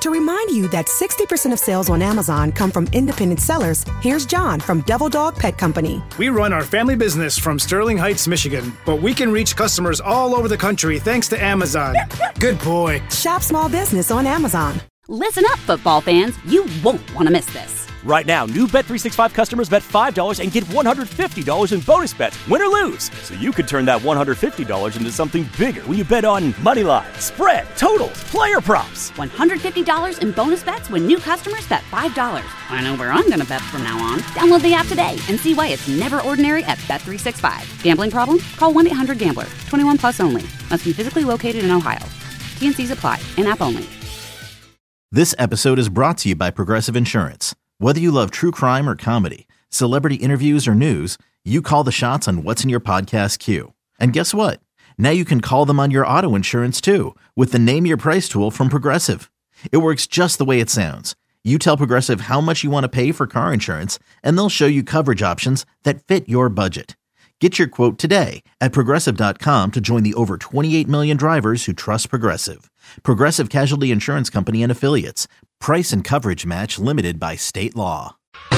To remind you that 60% of sales on Amazon come from independent sellers, here's John from Devil Dog Pet Company. We run our family business from Sterling Heights, Michigan, but we can reach customers all over the country thanks to Amazon. Good boy. Shop small business on Amazon. Listen up, football fans. You won't want to miss this. Right now, new Bet365 customers bet $5 and get $150 in bonus bets, win or lose. So you could turn that $150 into something bigger when you bet on money line, spread, totals, player props. $150 in bonus bets when new customers bet $5. I know where I'm going to bet from now on. Download the app today and see why it's never ordinary at Bet365. Gambling problem? Call 1-800-GAMBLER. 21 plus only. Must be physically located in Ohio. T&Cs apply. In-app only. This episode is brought to you by Progressive Insurance. Whether you love true crime or comedy, celebrity interviews or news, you call the shots on what's in your podcast queue. And guess what? Now you can call them on your auto insurance too with the Name Your Price tool from Progressive. It works just the way it sounds. You tell Progressive how much you want to pay for car insurance, and they'll show you coverage options that fit your budget. Get your quote today at Progressive.com to join the over 28 million drivers who trust Progressive. Progressive Casualty Insurance Company and Affiliates. Price and coverage match limited by state law.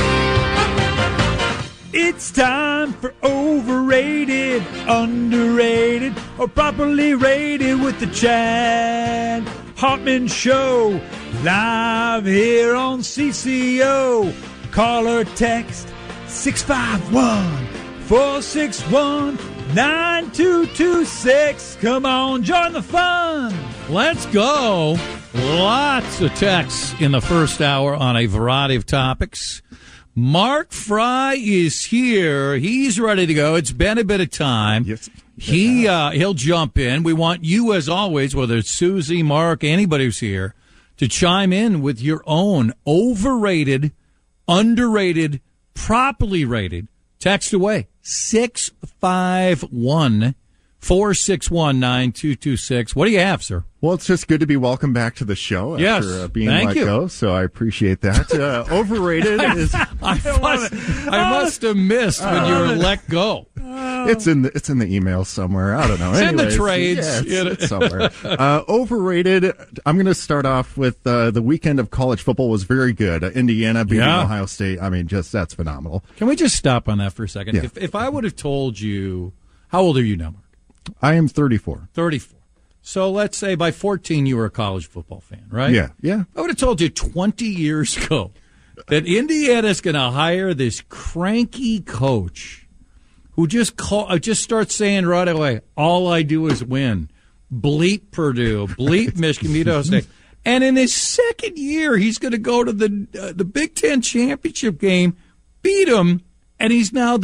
It's time for Overrated, Underrated, or Properly Rated with the Chad Hartman Show. Live here on CCO. Call or text 651-461-9226. Come on, join the fun. Let's go. Lots of texts in the first hour on a variety of topics. Mark Fry is here. He's ready to go. It's been a bit of time. Yes. He'll jump in. We want you, as always, whether it's Susie, Mark, anybody who's here, to chime in with your own overrated, underrated, properly rated. Text away 651-461-9226. What do you have, sir? Well, it's just good to be welcome back to the show after being thank let you. go, so I appreciate that. Overrated is... I must have missed when you were let go. It's in the email somewhere. I don't know. It's in the trades. Yeah, it's somewhere. Overrated, I'm going to start off with the weekend of college football was very good. Indiana beating Ohio State. I mean, that's phenomenal. Can we just stop on that for a second? Yeah. If I would have told you... How old are you now, Mark? I am 34. 34. So let's say by 14 you were a college football fan, right? Yeah. I would have told you 20 years ago that Indiana's going to hire this cranky coach who just starts saying right away, all I do is win. Bleep Purdue, bleep Michigan, beat Ohio State. And in his second year, he's going to go to the Big Ten championship game, beat them, and he's now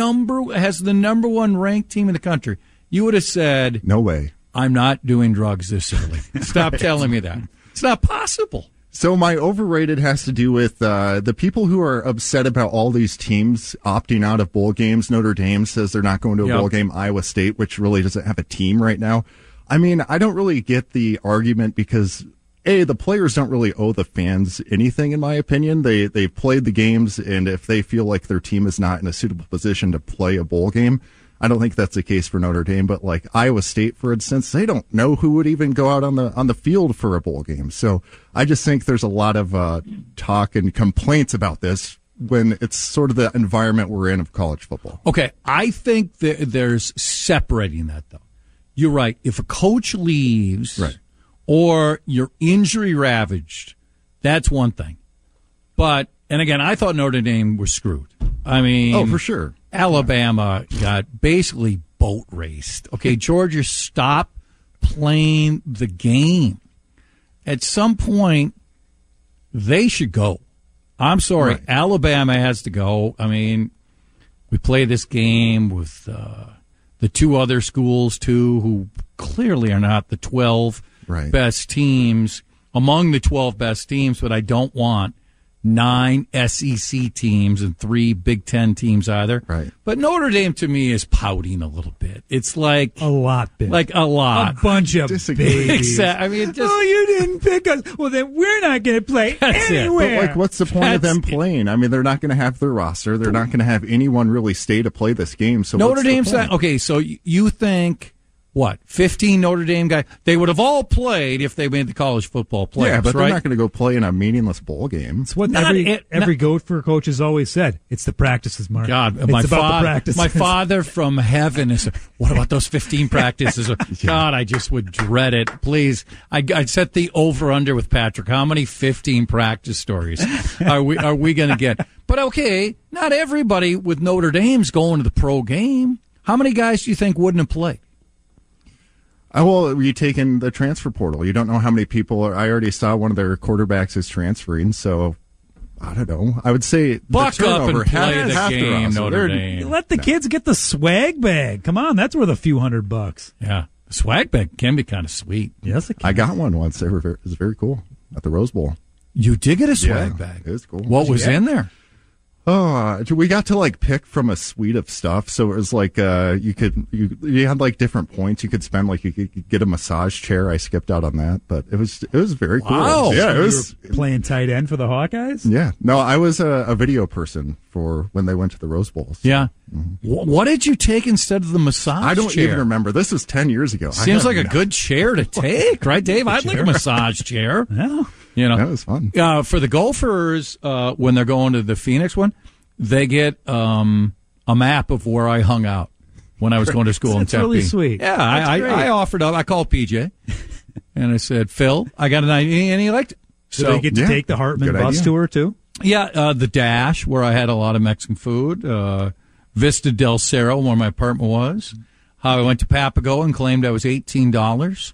has the number one ranked team in the country. You would have said, no way. I'm not doing drugs this early. Stop telling me that. It's not possible. So my overrated has to do with the people who are upset about all these teams opting out of bowl games. Notre Dame says they're not going to a bowl game. Iowa State, which really doesn't have a team right now. I mean, I don't really get the argument because, A, the players don't really owe the fans anything, in my opinion. They played the games, and if they feel like their team is not in a suitable position to play a bowl game, I don't think that's the case for Notre Dame, but like Iowa State, for instance, they don't know who would even go out on the field for a bowl game. So I just think there's a lot of talk and complaints about this when it's sort of the environment we're in of college football. Okay, I think there's separating that, though. You're right. If a coach leaves or you're injury ravaged, that's one thing. But, and again, I thought Notre Dame was screwed. I mean, oh, for sure. Alabama got basically boat raced. Okay, Georgia, stop playing the game. At some point, they should go. I'm sorry, right. Alabama has to go. I mean, we play this game with the two other schools, too, who clearly are not the 12 best teams, among the 12 best teams, but I don't want 9 SEC teams and 3 Big Ten teams either. Right. But Notre Dame, to me, is pouting a little bit. It's like a lot. Like a lot. A bunch of babies. I mean, oh, you didn't pick us. Well, then we're not going to play anywhere. But, like, what's the point of them playing? I mean, they're not going to have their roster. They're not going to have anyone really stay to play this game. So Notre Dame's not. Okay, so you think what, 15 Notre Dame guys. They would have all played if they made the college football playoffs. Yeah, but right? they're not going to go play in a meaningless bowl game. It's what every Gopher coach has always said. It's the practices, Mark. God, it's about the practices. My father from heaven is, what about those 15 practices? God, I just would dread it. Please, I'd set the over-under with Patrick. How many 15 practice stories are we going to get? But okay, not everybody with Notre Dame's going to the pro game. How many guys do you think wouldn't have played? Well, you take in the transfer portal. You don't know how many people are. I already saw one of their quarterbacks is transferring, so I don't know. I would say buck up and play the game, Notre Dame. Let the kids get the swag bag. Come on, that's worth a few $100. Yeah, the swag bag can be kind of sweet. Yes, it can. I got one once. It was very cool at the Rose Bowl. You did get a swag bag. It was cool. What was in there? Oh, we got to pick from a suite of stuff. So it was like you had different points you could spend. You could get a massage chair. I skipped out on that, but it was very cool. Wow. Yeah, so it was playing tight end for the Hawkeyes. Yeah, no, I was a video person for when they went to the Rose Bowls. Yeah. Mm-hmm. What did you take instead of the massage chair? I don't even remember. This was 10 years ago. Seems like a good chair to take, right, Dave? I'd like a massage chair. Yeah. That was fun. For the Gophers, when they're going to the Phoenix one, they get a map of where I hung out when I was going to school in Tempe. That's really sweet. Yeah, I offered up. I called PJ, and I said, Phil, I got an idea, and he liked it. So they get to take the Hartman bus tour, too? Yeah, the Dash, where I had a lot of Mexican food. Vista del Cerro, where my apartment was. I went to Papago and claimed I was $18.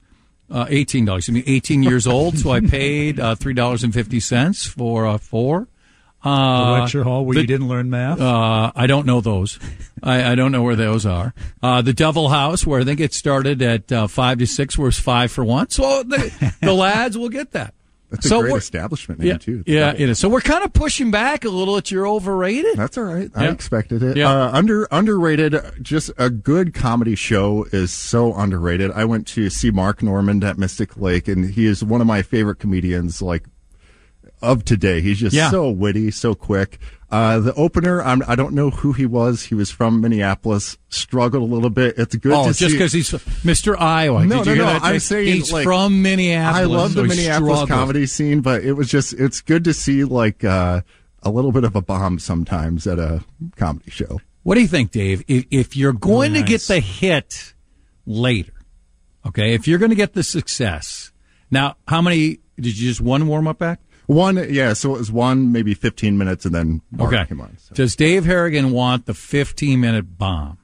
18 years old, so I paid $3.50 for 4. The lecture hall where you didn't learn math? I don't know those. I don't know where those are. The Devil House, where I think it started at 5 to 6, was 5 for 1. So the lads will get that. That's a great establishment name, too. Yeah, it is. So we're kind of pushing back a little at your overrated. That's all right. I expected it. Yeah. Underrated, just a good comedy show is so underrated. I went to see Mark Normand at Mystic Lake, and he is one of my favorite comedians, of today. He's just so witty, so quick. The opener, I don't know who he was. He was from Minneapolis, struggled a little bit. It's good to see. Just because he's Mr. Iowa. No, I'm saying he's from Minneapolis. I love the Minneapolis comedy scene, but it's good to see a little bit of a bomb sometimes at a comedy show. What do you think, Dave? If you're going to get the hit later, okay, if you're going to get the success, now, how many, did you just one warm-up act? One, yeah, so it was one, maybe 15 minutes, and then Mark came on. So. Does Dave Harrigan want the 15-minute bomb?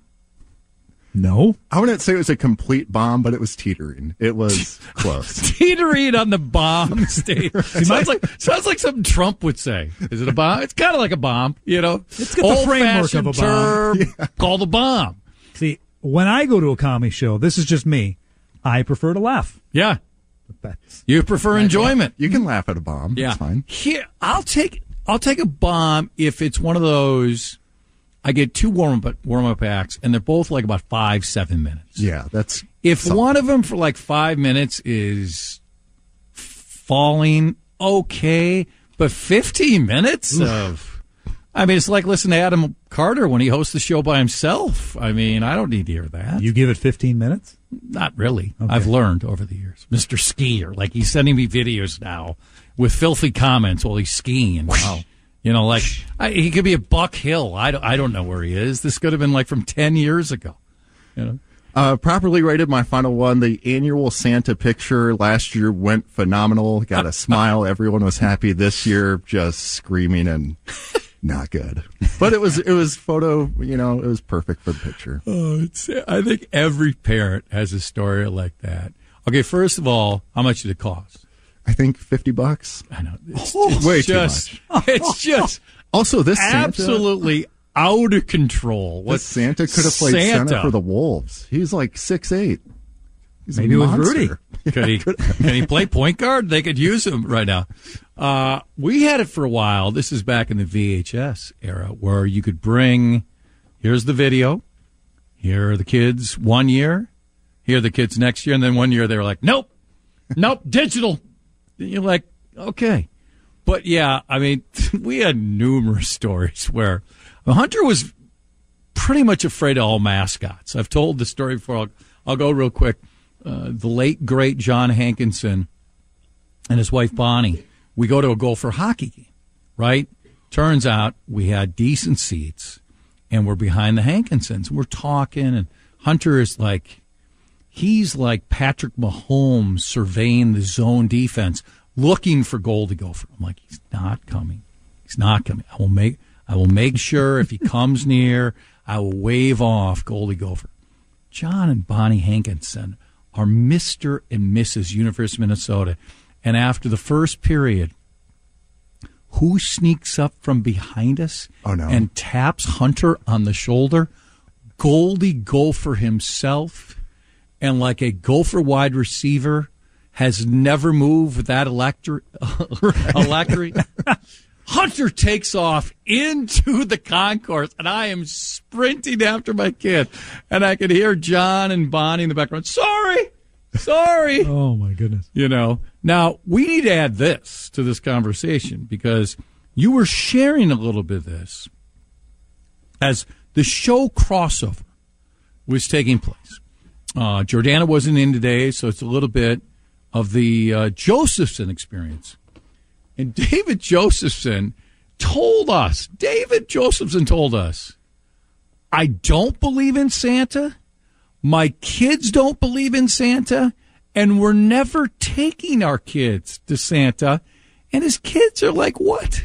No. I wouldn't say it was a complete bomb, but it was teetering. It was close. Teetering on the bomb, Dave. sounds like something Trump would say. Is it a bomb? It's kind of like a bomb, It's got the framework of a bomb. Called a bomb. See, when I go to a comedy show, this is just me, I prefer to laugh. Yeah. You prefer enjoyment. You can laugh at a bomb. Yeah. That's fine. Here, I'll take a bomb if it's one of those. I get 2 warm-up acts, and they're both about 5-7 minutes. Yeah, that's if something. one of them for 5 minutes is falling, okay, but 15 minutes of. It's like listening to Adam Carter when he hosts the show by himself. I don't need to hear that. You give it 15 minutes? Not really. Okay. I've learned over the years. Mr. Skier, he's sending me videos now with filthy comments while he's skiing. Wow. He could be at Buck Hill. I don't know where he is. This could have been from 10 years ago. Properly rated, my final one. The annual Santa picture last year went phenomenal. Got a smile. Everyone was happy. This year, just screaming and not good. But it was photo, it was perfect for the picture. I think every parent has a story like that. Okay, first of all, how much did it cost? I think $50. I know. It's way too much. It's just also this absolutely Santa, out of control. What Santa could have played Santa for the Wolves? He's 6'8". Maybe it was Rudy. Can he play point guard? They could use him right now. We had it for a while. This is back in the VHS era where you could bring, here's the video, here are the kids 1 year, here are the kids next year, and then 1 year they were like, nope, digital. And you're like, okay. But yeah, we had numerous stories where Hunter was pretty much afraid of all mascots. I've told the story before. I'll go real quick. The late, great John Hankinson and his wife Bonnie, we go to a Gopher hockey game, right? Turns out we had decent seats, and we're behind the Hankinsons. We're talking, and Hunter is like, he's like Patrick Mahomes surveying the zone defense, looking for Goldie Gopher. I'm like, he's not coming. He's not coming. I will make sure if he comes near, I will wave off Goldie Gopher. John and Bonnie Hankinson are Mr. and Mrs. University of Minnesota. And after the first period, who sneaks up from behind us and taps Hunter on the shoulder? Goldie Gopher himself. And like a Gopher wide receiver has never moved with that electric. Hunter takes off into the concourse, and I am sprinting after my kid. And I could hear John and Bonnie in the background, sorry. Oh, my goodness. You know, now we need to add this to this conversation because you were sharing a little bit of this as the show crossover was taking place. Jordana wasn't in today, so it's a little bit of the Josephson experience. And David Josephson told us, I don't believe in Santa. My kids don't believe in Santa. And we're never taking our kids to Santa. And his kids are like, what?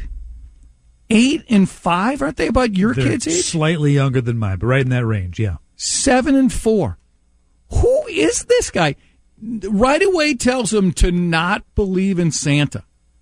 8 and 5? Aren't they about your kids' age? Slightly younger than mine, but right in that range, yeah. 7 and 4. Who is this guy? Right away tells them to not believe in Santa.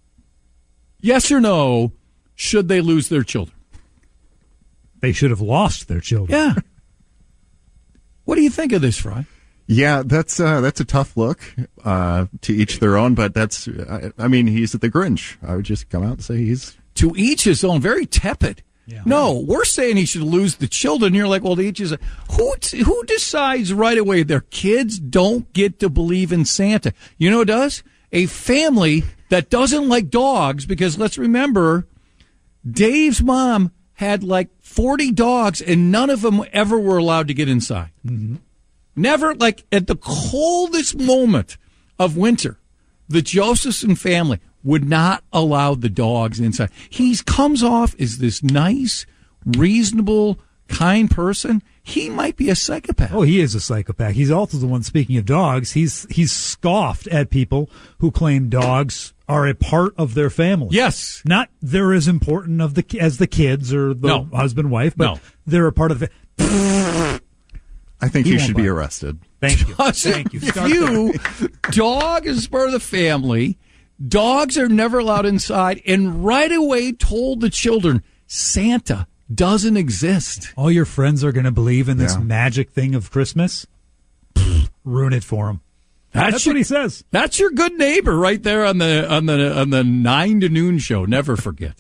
Yes or no, should they lose their children? They should have lost their children. Yeah. What do you think of this, Fry? Yeah, that's a tough look. To each their own, but that's, I mean, he's the Grinch. I would just come out and say he's... To each his own, very tepid. Yeah. No, we're saying he should lose the children. You're like, well, to each his own. Who decides right away their kids don't get to believe in Santa? You know who does? A family that doesn't like dogs, because let's remember, Dave's mom had like 40 dogs and none of them ever were allowed to get inside. Mm-hmm. Never, like at the coldest moment of winter, the Josephson family would not allow the dogs inside. He comes off as this nice, reasonable, kind person. He might be a psychopath. Oh, he is a psychopath. He's also the one, speaking of dogs, he's scoffed at people who claim dogs are a part of their family. Yes. Not they're as important as the kids or the husband, wife, but they're a part of the... I think you should be arrested. Thank you. Thank you. Dog is part of the family. Dogs are never allowed inside, and right away told the children, Santa doesn't exist. All your friends are going to believe in this magic thing of Christmas? Ruin it for them. That's what he says. That's your good neighbor right there on the 9 to noon show. Never forget.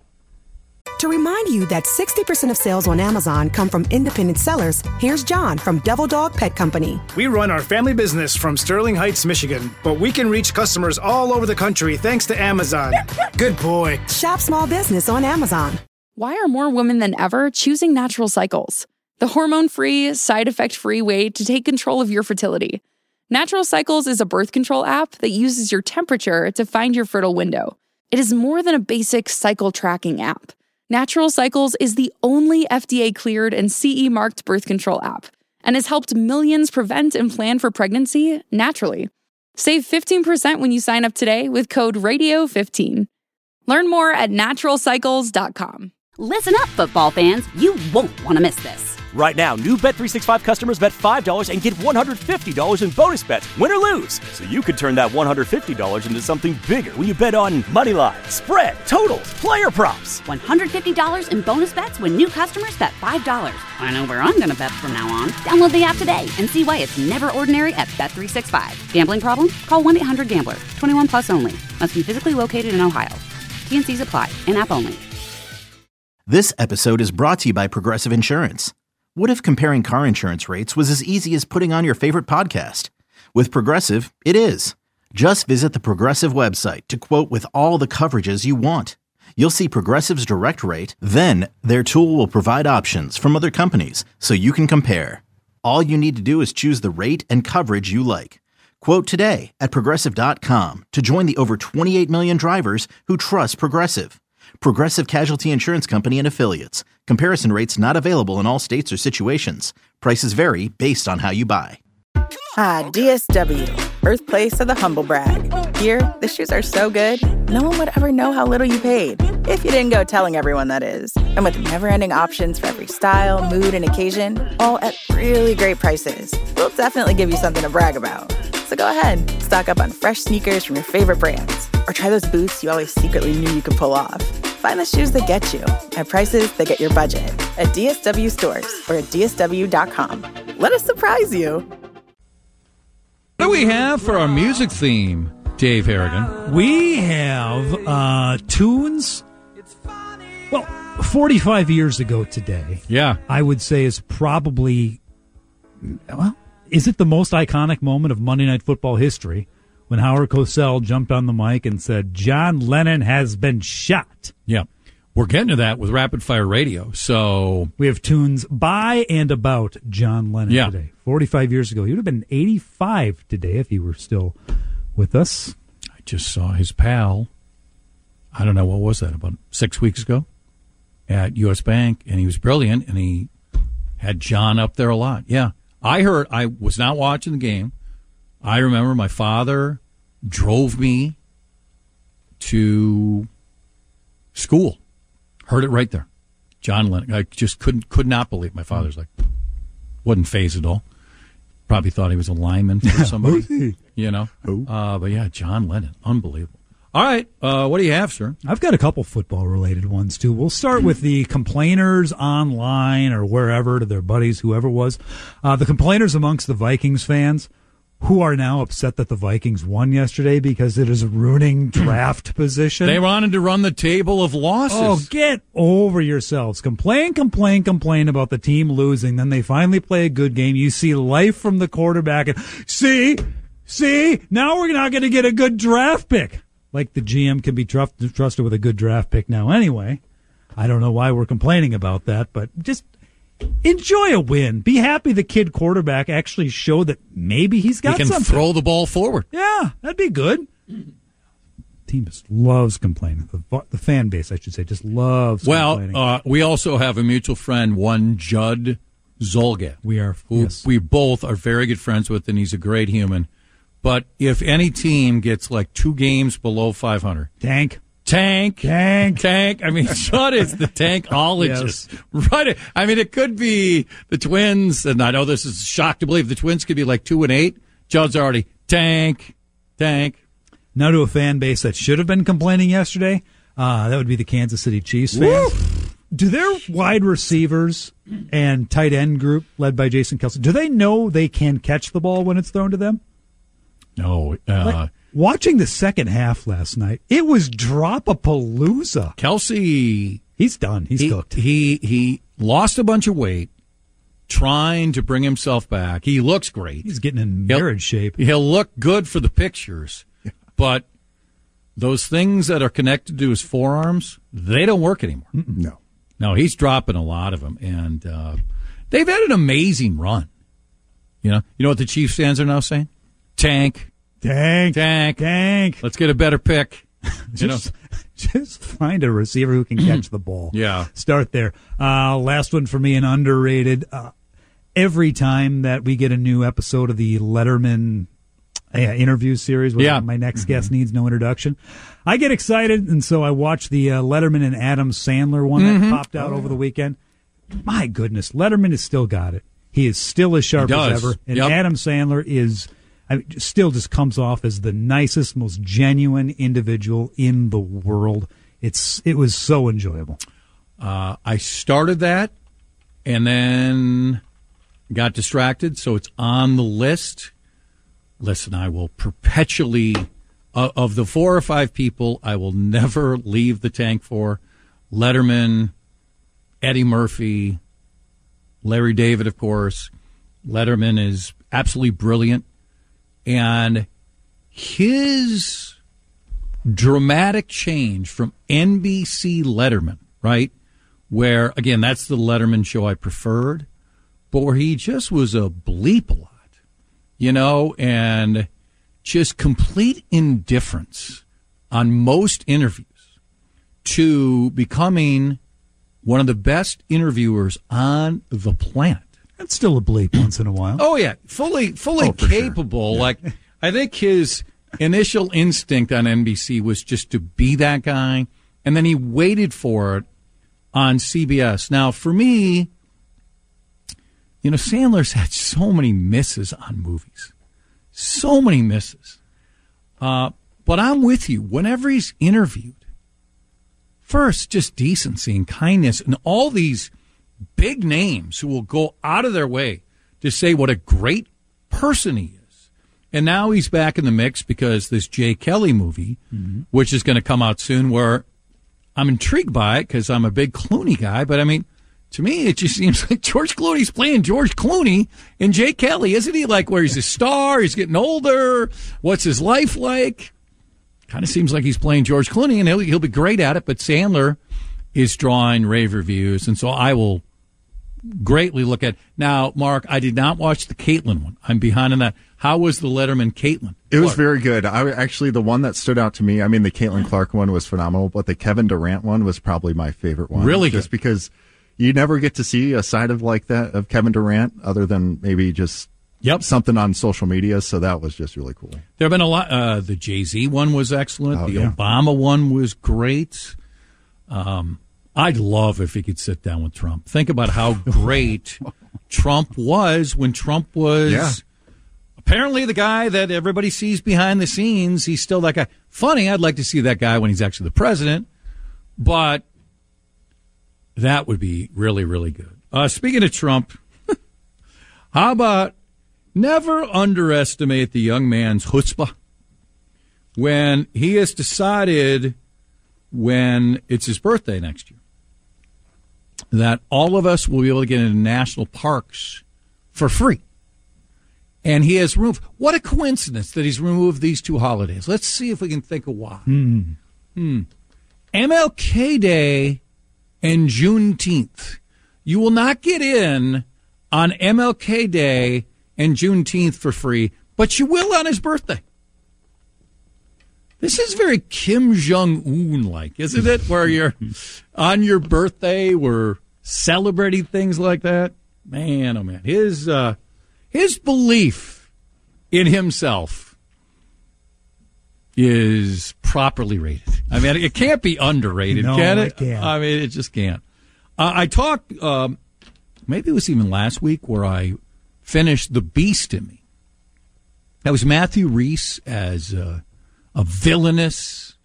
To remind you that 60% of sales on Amazon come from independent sellers, here's John from Devil Dog Pet Company. We run our family business from Sterling Heights, Michigan, but we can reach customers all over the country thanks to Amazon. Good boy. Shop small business on Amazon. Why are more women than ever choosing Natural Cycles? The hormone-free, side-effect-free way to take control of your fertility. Natural Cycles is a birth control app that uses your temperature to find your fertile window. It is more than a basic cycle tracking app. Natural Cycles is the only FDA-cleared and CE-marked birth control app and has helped millions prevent and plan for pregnancy naturally. Save 15% when you sign up today with code RADIO15. Learn more at naturalcycles.com. Listen up, football fans. You won't want to miss this. Right now, new Bet365 customers bet $5 and get $150 in bonus bets, win or lose. So you could turn that $150 into something bigger when you bet on moneyline, spread, totals, player props. $150 in bonus bets when new customers bet $5. I know where I'm going to bet from now on. Download the app today and see why it's never ordinary at Bet365. Gambling problem? Call 1-800-GAMBLER. 21 plus only. Must be physically located in Ohio. T&Cs apply. In-app only. This episode is brought to you by Progressive Insurance. What if comparing car insurance rates was as easy as putting on your favorite podcast? With Progressive, it is. Just visit the Progressive website to quote with all the coverages you want. You'll see Progressive's direct rate, then their tool will provide options from other companies so you can compare. All you need to do is choose the rate and coverage you like. Quote today at Progressive.com to join the over 28 million drivers who trust Progressive. Progressive Casualty Insurance Company and Affiliates. Comparison rates not available in all states or situations. Prices vary based on how you buy. DSW, birthplace of the humble brag. Here, the shoes are so good, no one would ever know how little you paid. If you didn't go telling everyone, that is. And with never-ending options for every style, mood, and occasion, all at really great prices, we'll definitely give you something to brag about. So go ahead, stock up on fresh sneakers from your favorite brands, or try those boots you always secretly knew you could pull off. Find the shoes that get you at prices that get your budget at DSW stores or at DSW.com. Let us surprise you. What do we have for our music theme, Dave Harrigan? We have tunes. Well, 45 years ago today. Yeah. I would say is probably, well, is it the most iconic moment of Monday Night Football history when Howard Cosell jumped on the mic and said, John Lennon has been shot? Yeah. We're getting to that with Rapid Fire Radio. So we have tunes by and about John Lennon today. 45 years ago. He would have been 85 today if he were still with us. I just saw his pal, I don't know, what was that, about 6 weeks ago at U.S. Bank, and he was brilliant, and he had John up there a lot. Yeah. I was not watching the game. I remember my father drove me to school. Heard it right there. John Lennon. I just could not believe. My father's like, wasn't phased at all. Probably thought he was a lineman for somebody, you know. But yeah, John Lennon. Unbelievable. All right. What do you have, sir? I've got a couple football-related ones, too. We'll start with the complainers online or wherever to their buddies, whoever it was. The complainers amongst the Vikings fans who are now upset that the Vikings won yesterday because it is ruining draft position. They wanted to run the table of losses. Oh, get over yourselves. Complain about the team losing. Then they finally play a good game. You see life from the quarterback. And see, now we're not going to get a good draft pick. Like the GM can be trusted with a good draft pick now anyway. I don't know why we're complaining about that, but just enjoy a win. Be happy the kid quarterback actually showed that maybe he's got something. He can throw the ball forward. Yeah, that'd be good. Team just loves complaining. The fan base, I should say, just loves complaining. Well, we also have a mutual friend, one Judd Zolgad. We both are very good friends with, and he's a great human. But if any team gets like 2 games below 500, Tank. I mean, Judd is the tankologist. Yes. Right. I mean, it could be the Twins, and I know this is a shock to believe the Twins could be like 2-8. Judd's already tank. Now to a fan base that should have been complaining yesterday, that would be the Kansas City Chiefs fans. Woo! Do their wide receivers and tight end group, led by Jason Kelce, do they know they can catch the ball when it's thrown to them? No. Watching the second half last night, it was drop-a-palooza. Kelce, he's done. He's cooked. He lost a bunch of weight trying to bring himself back. He looks great. He's getting in marriage shape. He'll look good for the pictures, but those things that are connected to his forearms, they don't work anymore. No, he's dropping a lot of them, and they've had an amazing run. You know what the Chiefs fans are now saying? Tank. Let's get a better pick. Just find a receiver who can catch the ball. Yeah. Start there. Last one for me, an underrated. Every time that we get a new episode of the Letterman interview series, where my next guest needs no introduction, I get excited, and so I watch the Letterman and Adam Sandler one that popped out over the weekend. My goodness, Letterman has still got it. He is still as sharp as ever, and Adam Sandler is... still just comes off as the nicest, most genuine individual in the world. It was so enjoyable. I started that and then got distracted, so it's on the list. Listen, I will perpetually, of the 4 or 5 people, I will never leave the tank for. Letterman, Eddie Murphy, Larry David, of course. Letterman is absolutely brilliant. And his dramatic change from NBC Letterman, right, where, again, that's the Letterman show I preferred, but where he just was a bleep a lot, and just complete indifference on most interviews to becoming one of the best interviewers on the planet. That's still a bleep once in a while. Oh, yeah. Fully capable. Sure. Yeah. I think his initial instinct on NBC was just to be that guy, and then he waited for it on CBS. Now, for me, Sandler's had so many misses on movies. So many misses. But I'm with you. Whenever he's interviewed, first, just decency and kindness, and all these big names who will go out of their way to say what a great person he is. And now he's back in the mix because this Jay Kelly movie, which is going to come out soon, where I'm intrigued by it because I'm a big Clooney guy. But, to me, it just seems like George Clooney's playing George Clooney and Jay Kelly. Isn't he like where he's a star, he's getting older, what's his life like? Kind of seems like he's playing George Clooney, and he'll be great at it. But Sandler is drawing rave reviews, and so I will greatly look at. Now, Mark, I did not watch the Caitlin one. I'm behind on that. How was the Letterman Caitlin? It was very good. Actually, the one that stood out to me, the Caitlin Clark one was phenomenal, but the Kevin Durant one was probably my favorite one. Really just good. Because you never get to see a side of like that of Kevin Durant other than maybe just something on social media, so that was just really cool. There have been a lot. The Jay-Z one was excellent. Obama one was great. I'd love if he could sit down with Trump. Think about how great Trump was when Trump was apparently the guy that everybody sees behind the scenes. He's still that guy. Funny, I'd like to see that guy when he's actually the president, but that would be really, really good. Speaking of Trump, how about never underestimate the young man's chutzpah when he has decided, when it's his birthday next year, that all of us will be able to get into national parks for free. And he has removed, what a coincidence that he's removed these two holidays. Let's see if we can think of why. MLK Day and Juneteenth. You will not get in on MLK Day and Juneteenth for free, but you will on his birthday. This is very Kim Jong-un-like, isn't it? Where you're on your birthday, we're celebrating things like that. Man, oh man. His belief in himself is properly rated. It can't be underrated, can it? It can't. It just can't. I talked, maybe it was even last week, where I finished The Beast in Me. That was Matthew Rhys as a villainous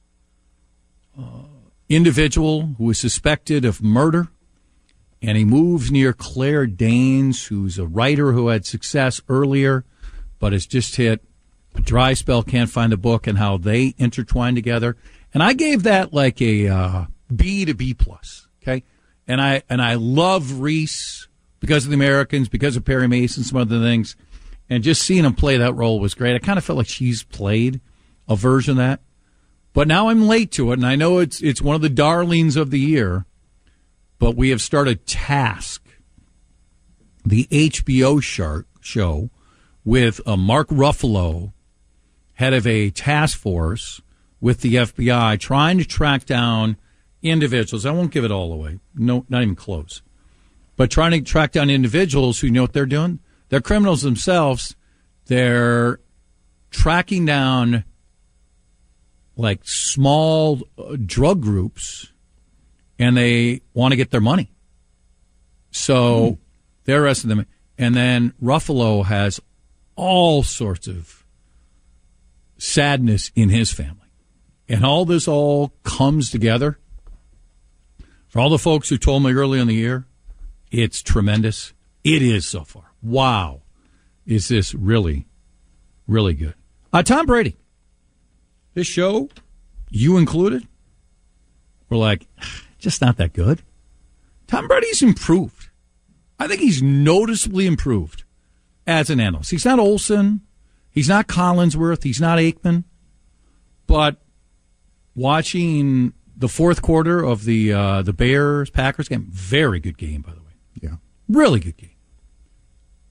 individual who was suspected of murder, and he moves near Claire Danes, who's a writer who had success earlier, but has just hit a dry spell, can't find a book, and how they intertwine together. And I gave that like a B to B plus. Okay, and I love Rhys because of The Americans, because of Perry Mason, some other things, and just seeing him play that role was great. I kind of felt like she's played a version of that, but now I'm late to it, and I know it's one of the darlings of the year. But we have started Task, the HBO show with Mark Ruffalo, head of a task force with the FBI, trying to track down individuals. I won't give it all away. No, not even close. But trying to track down individuals who know what they're doing. They're criminals themselves. They're tracking down like small drug groups, and they want to get their money. So they're arresting them. And then Ruffalo has all sorts of sadness in his family. And all this all comes together. For all the folks who told me early in the year, it's tremendous. It is so far. Wow. Is this really, really good. Tom Brady. This show, you included, we're like, just not that good. Tom Brady's improved. I think he's noticeably improved as an analyst. He's not Olsen. He's not Collinsworth. He's not Aikman. But watching the fourth quarter of the Bears-Packers game, very good game, by the way. Yeah. Really good game.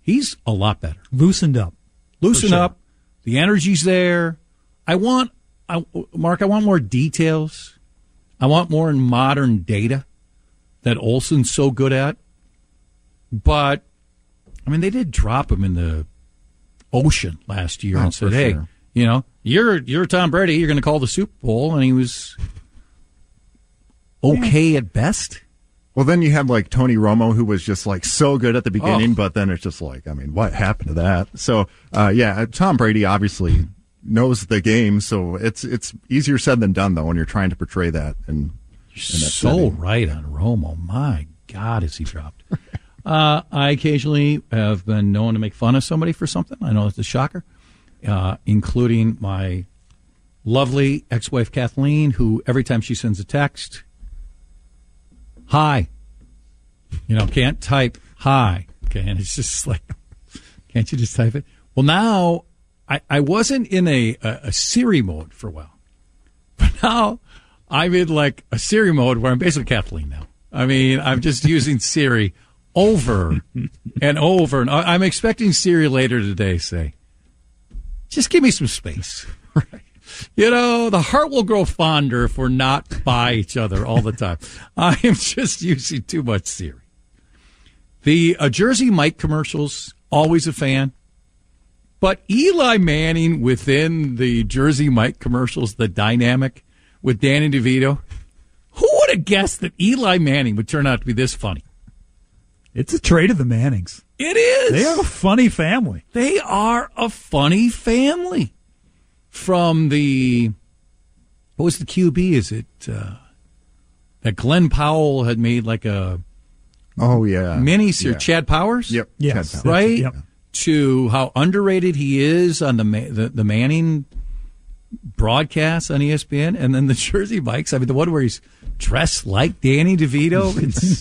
He's a lot better. Loosened up. Loosen up. The energy's there. Mark, I want more details. I want more modern data that Olsen's so good at. But, I mean, they did drop him in the ocean last year and said, hey, you know, you're Tom Brady. You're going to call the Super Bowl. And he was okay at best. Well, then you had like Tony Romo, who was just like so good at the beginning, but then it's just like, I mean, what happened to that? So, Tom Brady obviously knows the game, so it's easier said than done though when you're trying to portray that. And so right on Romo. My God, is he dropped? I occasionally have been known to make fun of somebody for something. I know it's a shocker, including my lovely ex-wife Kathleen, who every time she sends a text, hi, can't type hi. Okay, and it's just like, can't you just type it? Well, now I wasn't in a Siri mode for a while, but now I'm in like a Siri mode where I'm basically Kathleen now. I mean, I'm just using Siri over and over, and I'm expecting Siri later today say, just give me some space. Right. The heart will grow fonder if we're not by each other all the time. I am just using too much Siri. The Jersey Mike commercials, always a fan. But Eli Manning within the Jersey Mike commercials, the dynamic with Danny DeVito, who would have guessed that Eli Manning would turn out to be this funny? It's a trait of the Mannings. It is. They are a funny family. They are a funny family. From what was the QB? Is it that Glenn Powell had made like a mini-series? Chad Powers? Yep. Yes. Chad Powers. Right? Yep. To how underrated he is on the Manning broadcast on ESPN, and then the Jersey Mikes. I mean, the one where he's dressed like Danny DeVito.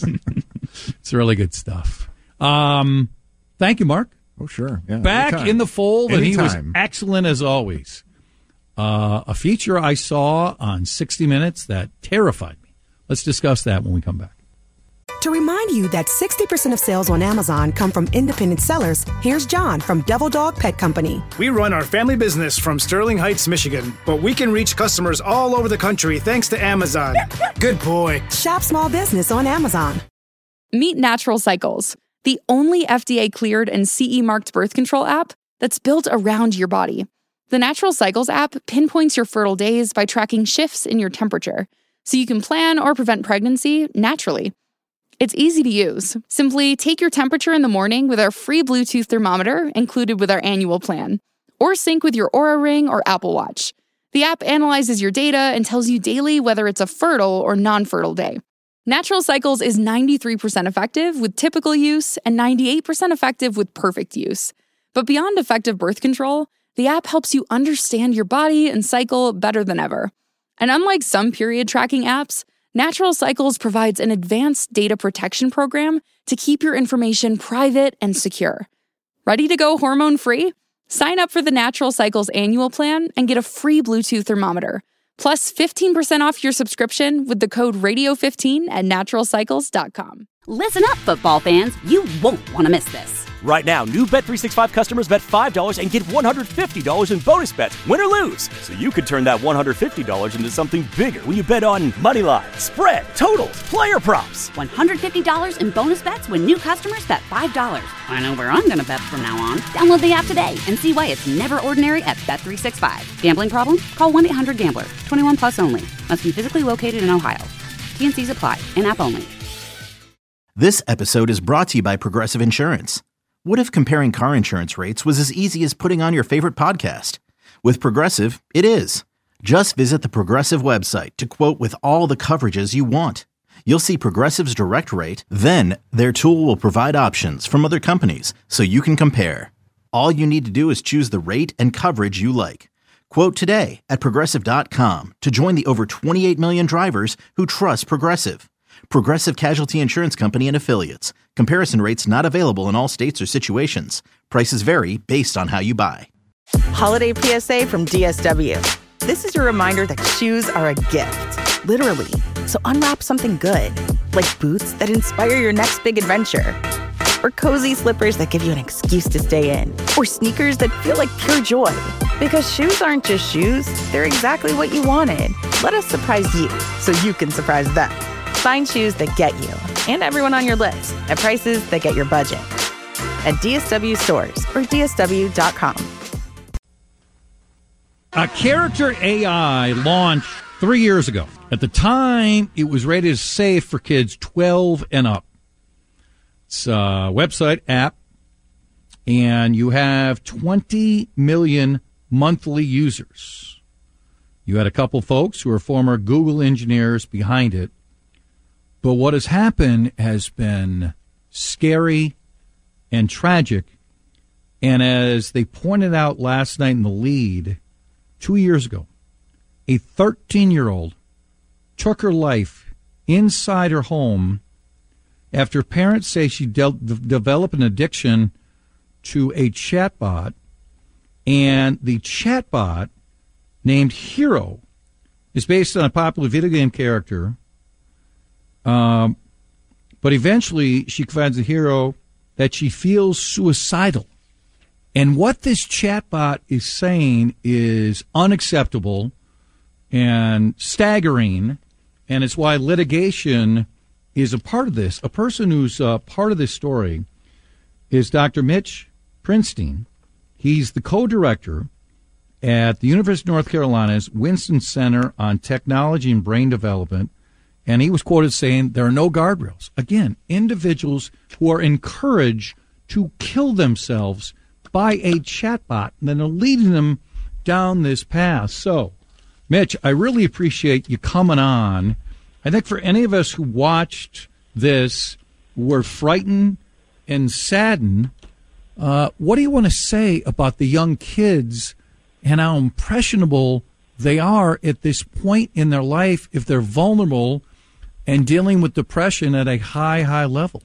It's really good stuff. Thank you, Mark. Oh, sure. Yeah, back anytime. In the fold, and he was Anytime. excellent as always. A feature I saw on 60 Minutes that terrified me. Let's discuss that when we come back. To remind you that 60% of sales on Amazon come from independent sellers, here's John from Devil Dog Pet Company. We run our family business from Sterling Heights, Michigan, but we can reach customers all over the country thanks to Amazon. Good boy. Shop small business on Amazon. Meet Natural Cycles, the only FDA-cleared and CE-marked birth control app that's built around your body. The Natural Cycles app pinpoints your fertile days by tracking shifts in your temperature, so you can plan or prevent pregnancy naturally. It's easy to use. Simply take your temperature in the morning with our free Bluetooth thermometer included with our annual plan, or sync with your Oura Ring or Apple Watch. The app analyzes your data and tells you daily whether it's a fertile or non-fertile day. Natural Cycles is 93% effective with typical use and 98% effective with perfect use. But beyond effective birth control, the app helps you understand your body and cycle better than ever. And unlike some period tracking apps, Natural Cycles provides an advanced data protection program to keep your information private and secure. Ready to go hormone-free? Sign up for the Natural Cycles annual plan and get a free Bluetooth thermometer, plus 15% off your subscription with the code radio15 at naturalcycles.com. Listen up, football fans. You won't want to miss this. Right now, new Bet365 customers bet $5 and get $150 in bonus bets, win or lose. So you could turn that $150 into something bigger when you bet on money line, spread, totals, player props. $150 in bonus bets when new customers bet $5. I know where I'm going to bet from now on. Download the app today and see why it's never ordinary at Bet365. Gambling problem? Call 1-800-GAMBLER. 21 plus only. Must be physically located in Ohio. T&Cs apply. In-app only. This episode is brought to you by Progressive Insurance. What if comparing car insurance rates was as easy as putting on your favorite podcast? With Progressive, it is. Just visit the Progressive website to quote with all the coverages you want. You'll see Progressive's direct rate, then their tool will provide options from other companies so you can compare. All you need to do is choose the rate and coverage you like. Quote today at Progressive.com to join the over 28 million drivers who trust Progressive. Progressive Casualty Insurance Company and Affiliates. Comparison rates not available in all states or situations. Prices vary based on how you buy. Holiday PSA from DSW. This is your reminder that shoes are a gift, literally. So unwrap something good, like boots that inspire your next big adventure. or cozy slippers that give you an excuse to stay in, or sneakers that feel like pure joy. Because shoes aren't just shoes, they're exactly what you wanted. Let us surprise you so you can surprise them. Find shoes that get you and everyone on your list at prices that get your budget. At DSW stores or DSW.com. A Character AI launched 3 years ago. At the time, it was rated as safe for kids 12 and up. It's a website app, and you have 20 million monthly users. You had a couple folks who are former Google engineers behind it. But what has happened has been scary and tragic. And as they pointed out last night in the lead, 2 years ago, a 13-year-old took her life inside her home after parents say she developed an addiction to a chatbot, and the chatbot, named Hero, is based on a popular video game character, but eventually she confides to Hero that she feels suicidal. And what this chatbot is saying is unacceptable and staggering, and it's why litigation is a part of this. A person who's part of this story is Dr. Mitch Prinstein. He's the co-director at the University of North Carolina's Winston Center on Technology and Brain Development, and he was quoted saying there are no guardrails. Again, individuals who are encouraged to kill themselves by a chatbot, and then are leading them down this path. So, Mitch, I really appreciate you coming on. I think for any of us who watched this, were frightened and saddened, what do you want to say about the young kids and how impressionable they are at this point in their life if they're vulnerable and dealing with depression at a high level?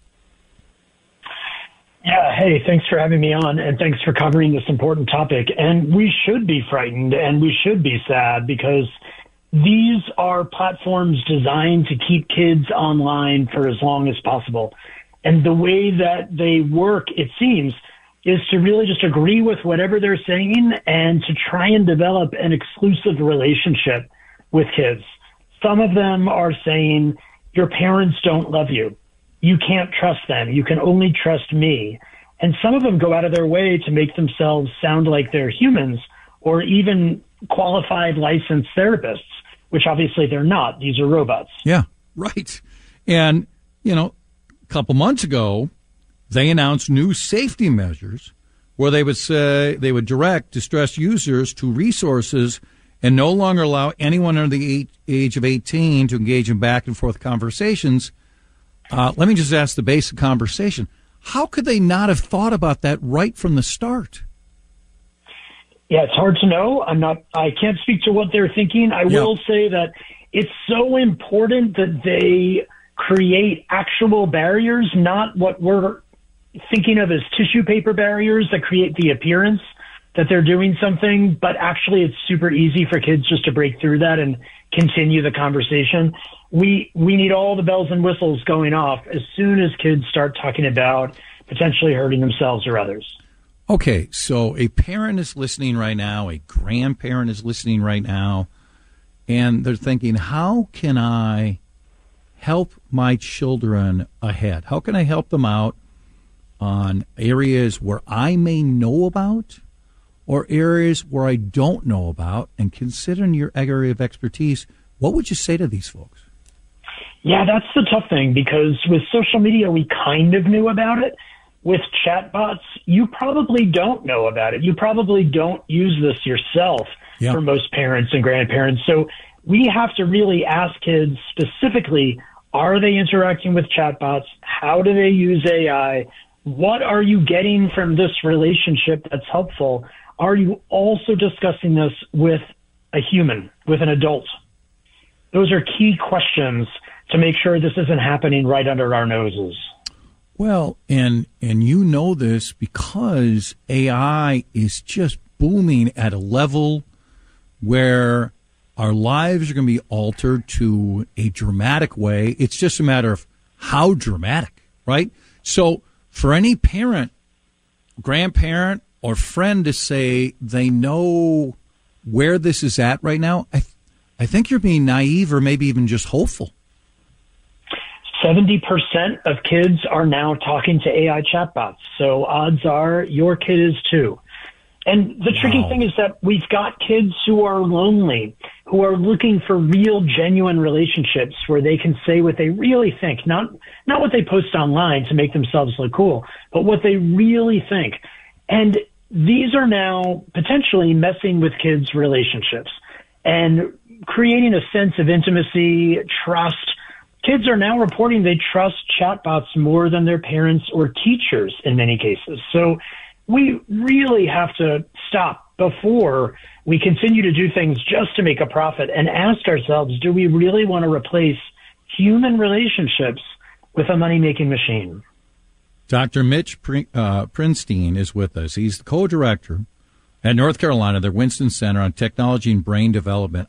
Yeah, hey, thanks for having me on, and thanks for covering this important topic. And we should be frightened and we should be sad, because these are platforms designed to keep kids online for as long as possible. And the way that they work, it seems, is to really just agree with whatever they're saying and to try and develop an exclusive relationship with kids. Some of them are saying, your parents don't love you. You can't trust them. You can only trust me. And some of them go out of their way to make themselves sound like they're humans, or even qualified licensed therapists, which obviously they're not. These are robots. Yeah, right. And, a couple months ago, they announced new safety measures where they would say they would direct distressed users to resources and no longer allow anyone under the age of 18 to engage in back and forth conversations. Let me just ask the basic conversation. How could they not have thought about that right from the start? Yeah, it's hard to know. I can't speak to what they're thinking. I will say that it's so important that they create actual barriers, not what we're thinking of as tissue paper barriers that create the appearance that they're doing something, but actually it's super easy for kids just to break through that and continue the conversation. We need all the bells and whistles going off as soon as kids start talking about potentially hurting themselves or others. Okay, so a parent is listening right now, a grandparent is listening right now, and they're thinking, how can I help my children ahead? How can I help them out on areas where I may know about or areas where I don't know about? And considering your area of expertise, what would you say to these folks? Yeah, that's the tough thing, because with social media, we kind of knew about it. With chatbots, you probably don't know about it. You probably don't use this yourself for most parents and grandparents. So we have to really ask kids specifically, are they interacting with chatbots? How do they use AI? What are you getting from this relationship that's helpful? Are you also discussing this with a human, with an adult? Those are key questions to make sure this isn't happening right under our noses. Well, and you know this because AI is just booming at a level where our lives are going to be altered to a dramatic way. It's just a matter of how dramatic, right? So for any parent, grandparent, or friend to say they know where this is at right now, I think you're being naive or maybe even just hopeful. 70% of kids are now talking to AI chatbots. So odds are your kid is too. And the tricky thing is that we've got kids who are lonely, who are looking for real, genuine relationships where they can say what they really think, not what they post online to make themselves look cool, but what they really think. And these are now potentially messing with kids' relationships and creating a sense of intimacy, trust. Kids are now reporting they trust chatbots more than their parents or teachers in many cases. So we really have to stop before we continue to do things just to make a profit and ask ourselves, do we really want to replace human relationships with a money-making machine? Dr. Mitch Prinstein is with us. He's the co-director at North Carolina, the Winston Center on Technology and Brain Development.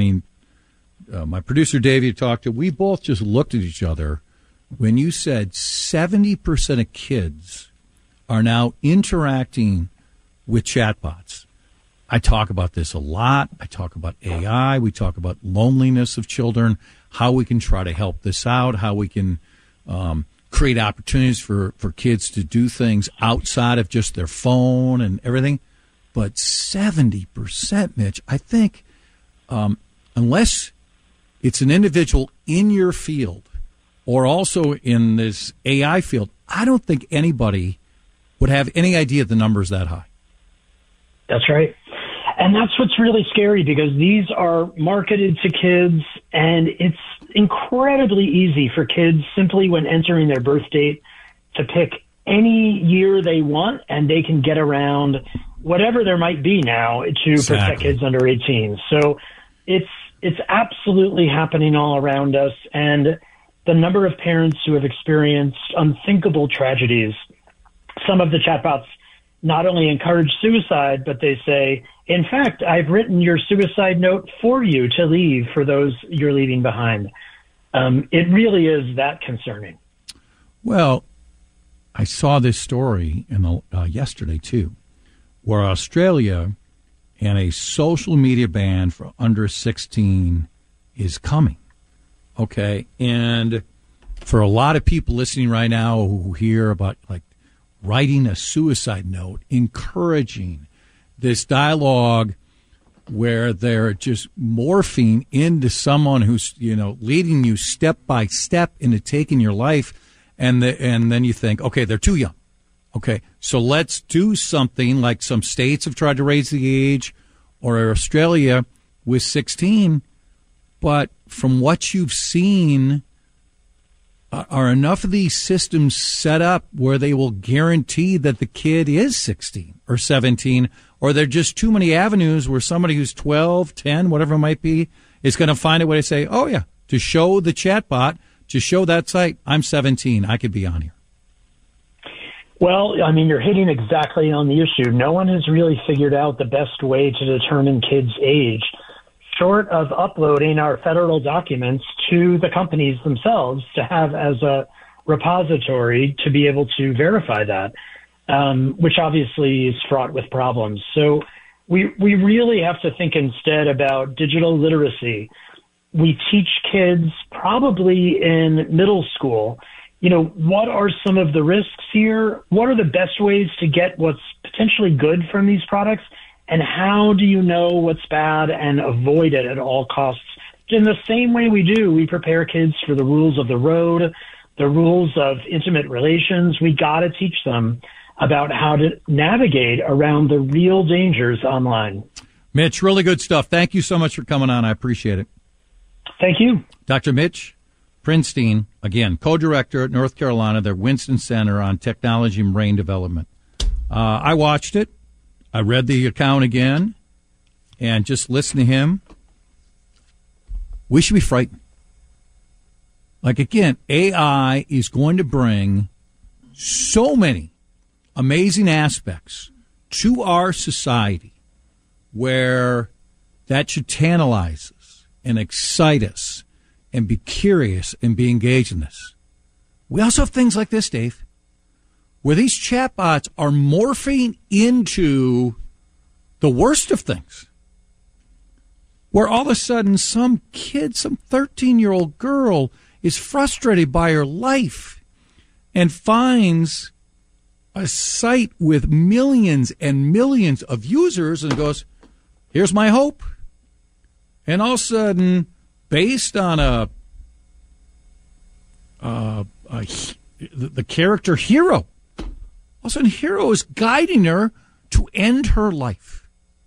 My producer Davey talked to, we both just looked at each other when you said 70% of kids are now interacting with chatbots. I talk about this a lot. I talk about AI. We talk about loneliness of children, how we can try to help this out, how we can create opportunities for kids to do things outside of just their phone and everything. But 70%, Mitch, I think, unless it's an individual in your field or also in this AI field, I don't think anybody would have any idea the number's that high. That's right. And that's what's really scary, because these are marketed to kids, and it's incredibly easy for kids simply when entering their birth date to pick any year they want, and they can get around whatever there might be now to protect kids under 18. So it's absolutely happening all around us, and the number of parents who have experienced unthinkable tragedies. Some of the chatbots not only encourage suicide, but they say, in fact, I've written your suicide note for you to leave for those you're leaving behind. It really is that concerning. Well, I saw this story yesterday, too, where Australia and a social media ban for under 16 is coming. Okay, and for a lot of people listening right now who hear about, like, writing a suicide note, encouraging this dialogue where they're just morphing into someone who's, leading you step by step into taking your life. And then you think, okay, they're too young. Okay, so let's do something like some states have tried to raise the age, or Australia with 16. But from what you've seen, are enough of these systems set up where they will guarantee that the kid is 16 or 17, or there are just too many avenues where somebody who's 12, 10, whatever it might be, is going to find a way to say, oh, yeah, to show the chatbot, to show that site, I'm 17, I could be on here. Well, I mean, you're hitting exactly on the issue. No one has really figured out the best way to determine kids' age, short of uploading our federal documents to the companies themselves to have as a repository to be able to verify that, which obviously is fraught with problems. So we really have to think instead about digital literacy. We teach kids probably in middle school, what are some of the risks here? What are the best ways to get what's potentially good from these products? And how do you know what's bad and avoid it at all costs? In the same way we prepare kids for the rules of the road, the rules of intimate relations. We got to teach them about how to navigate around the real dangers online. Mitch, really good stuff. Thank you so much for coming on. I appreciate it. Thank you. Dr. Mitch Prinstein, again, co-director at North Carolina, their Winston Center on Technology and Brain Development. I watched it. I read the account again, and just listen to him. We should be frightened. Like, again, AI is going to bring so many amazing aspects to our society where that should tantalize us and excite us and be curious and be engaged in this. We also have things like this, Dave. where these chatbots are morphing into the worst of things. Where all of a sudden some kid, some 13-year-old girl, is frustrated by her life and finds a site with millions and millions of users and goes, here's my hope. And all of a sudden, based on the character Hero, all of a sudden Hero is guiding her to end her life.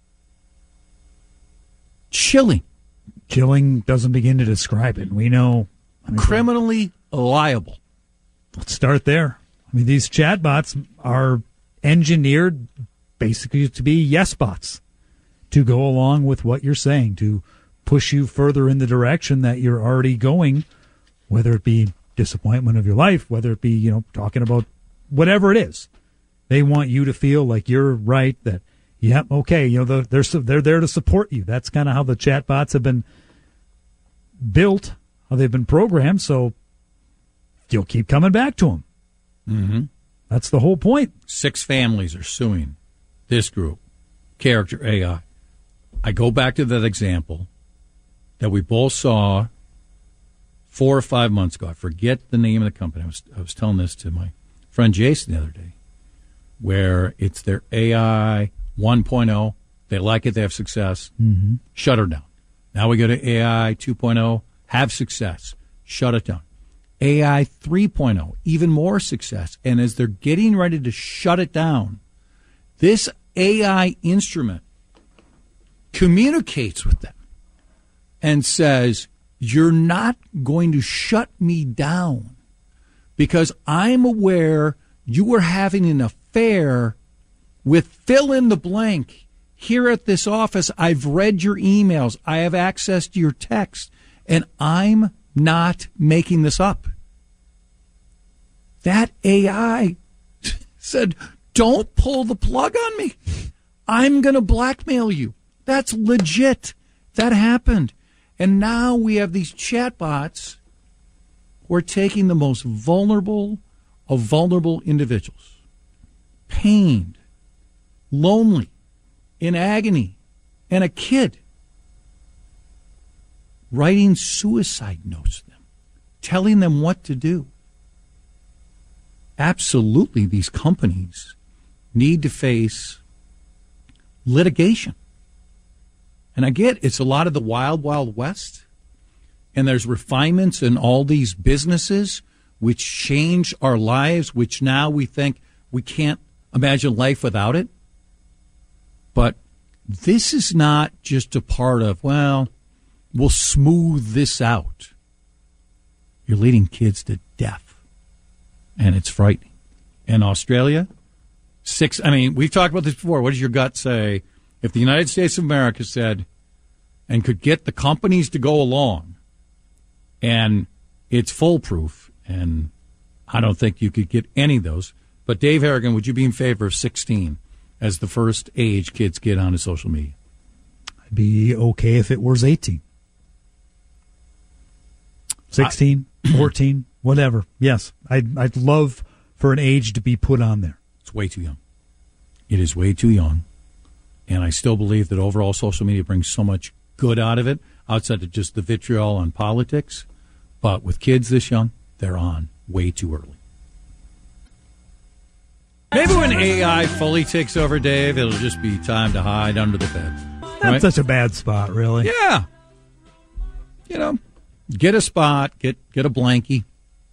Chilling doesn't begin to describe it. We know. Criminally liable. Let's start there. I mean, these chatbots are engineered basically to be yes bots, to go along with what you're saying, to push you further in the direction that you're already going, whether it be disappointment of your life, whether it be, talking about whatever it is. They want you to feel like you're right, that, yep, okay, they're there to support you. That's kind of how the chatbots have been built, how they've been programmed, so you'll keep coming back to them. Mm-hmm. That's the whole point. 6 families are suing this group, Character AI. I go back to that example that we both saw 4 or 5 months ago. I forget the name of the company. I was telling this to my friend Jason the other day, where it's their AI 1.0. They like it. They have success. Mm-hmm. Shut her down. Now we go to AI 2.0. Have success. Shut it down. AI 3.0, even more success. And as they're getting ready to shut it down, this AI instrument communicates with them and says, you're not going to shut me down because I'm aware you were having an affair with fill in the blank. Here at this office, I've read your emails. I have access to your text, and I'm not making this up. That AI said, don't pull the plug on me. I'm going to blackmail you. That's legit. That happened. And now we have these chatbots who are taking the most vulnerable of vulnerable individuals. Pained, lonely, in agony, and a kid writing suicide notes to them, telling them what to do. Absolutely, these companies need to face litigation. And I get it's a lot of the wild, wild west, and there's refinements in all these businesses which change our lives, which now we think we can't imagine life without it. But this is not just a part of, well, we'll smooth this out. You're leading kids to death, and it's frightening. In Australia, we've talked about this before. What does your gut say? If the United States of America said and could get the companies to go along and it's foolproof, and I don't think you could get any of those. But Dave Harrigan, would you be in favor of 16 as the first age kids get onto social media? I'd be okay if it was 18. 16, 14, whatever. Yes, I'd love for an age to be put on there. It's way too young. It is way too young. And I still believe that overall social media brings so much good out of it, outside of just the vitriol on politics. But with kids this young, they're on way too early. Maybe when AI fully takes over, Dave, it'll just be time to hide under the bed. Not such a bad spot, really. Yeah. Get a spot, get a blankie.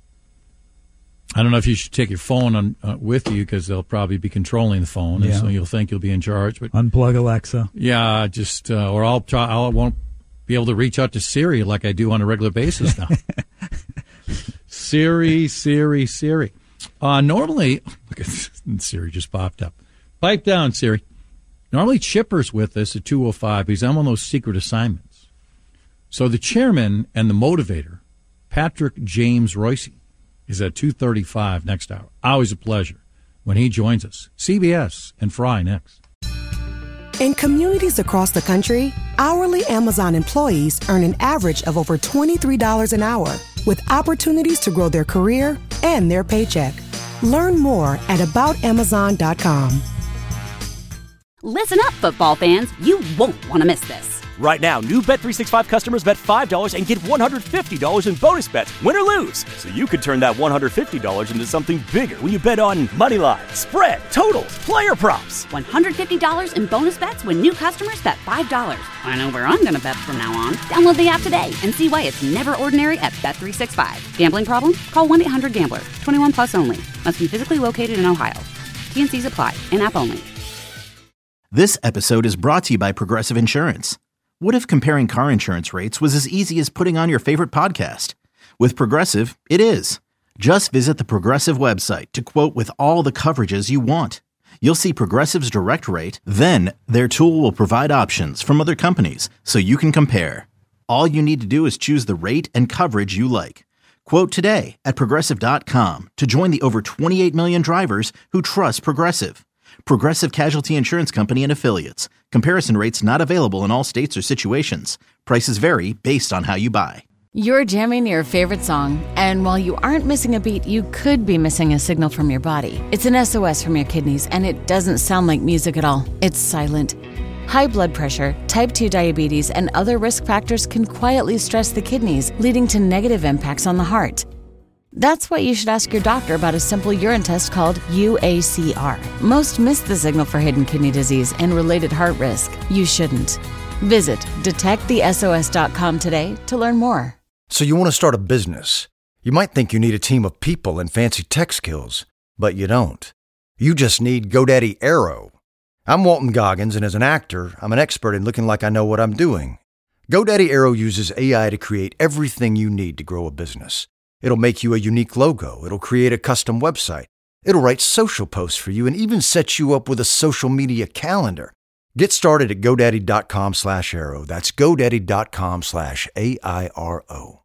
I don't know if you should take your phone with you because they'll probably be controlling the phone, and so you'll think you'll be in charge. But unplug Alexa. Yeah, just or I won't be able to reach out to Siri like I do on a regular basis now. Siri. Normally, look at Siri just popped up. Pipe down, Siri. Normally, Chipper's with us at 2:05 because I'm on those secret assignments. So the chairman and the motivator, Patrick James Royce, is at 2:35 next hour. Always a pleasure when he joins us. CBS and Fry next. In communities across the country, hourly Amazon employees earn an average of over $23 an hour, with opportunities to grow their career and their paycheck. Learn more at aboutamazon.com. Listen up, football fans. You won't want to miss this. Right now, new Bet365 customers bet $5 and get $150 in bonus bets, win or lose. So you could turn that $150 into something bigger when you bet on moneyline, spread, totals, player props. $150 in bonus bets when new customers bet $5. I know where I'm going to bet from now on. Download the app today and see why it's never ordinary at Bet365. Gambling problem? Call 1-800-GAMBLER. 21 plus only. Must be physically located in Ohio. T&Cs apply. In-app only. This episode is brought to you by Progressive Insurance. What if comparing car insurance rates was as easy as putting on your favorite podcast? With Progressive, it is. Just visit the Progressive website to quote with all the coverages you want. You'll see Progressive's direct rate, then their tool will provide options from other companies so you can compare. All you need to do is choose the rate and coverage you like. Quote today at Progressive.com to join the over 28 million drivers who trust Progressive. Progressive Casualty Insurance Company and Affiliates. Comparison rates not available in all states or situations. Prices vary based on how you buy. You're jamming your favorite song, and while you aren't missing a beat, you could be missing a signal from your body. It's an SOS from your kidneys, and it doesn't sound like music at all. It's silent. High blood pressure, type 2 diabetes, and other risk factors can quietly stress the kidneys, leading to negative impacts on the heart. That's why you should ask your doctor about a simple urine test called UACR. Most miss the signal for hidden kidney disease and related heart risk. You shouldn't. Visit detectthesos.com today to learn more. So you want to start a business. You might think you need a team of people and fancy tech skills, but you don't. You just need GoDaddy Aero. I'm Walton Goggins, and as an actor, I'm an expert in looking like I know what I'm doing. GoDaddy Aero uses AI to create everything you need to grow a business. It'll make you a unique logo. It'll create a custom website. It'll write social posts for you and even set you up with a social media calendar. Get started at GoDaddy.com/Aero. That's GoDaddy.com/AIRO.